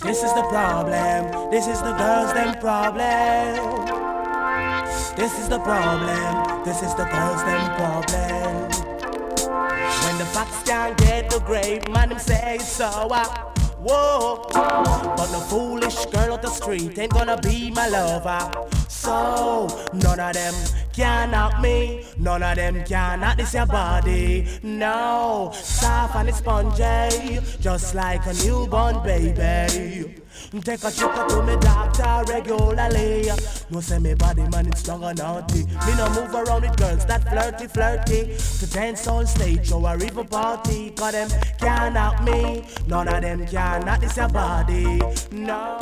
This is the problem. This is the girls' them problem. This is the problem. This is the girls' them problem. When the fox can't get the grape, man, them say it's sour. Whoa, but no foolish girl out the street ain't gonna be my lover. So, none of them can knock me. None of them can knock this your body. No, soft and spongy, just like a newborn baby. Take a trip to me doctor regularly. No say me body man it's strong or naughty. Me no move around with girls that flirty to dance on stage or a river party. Cause them can't knock me. None of them can knock this your body. No.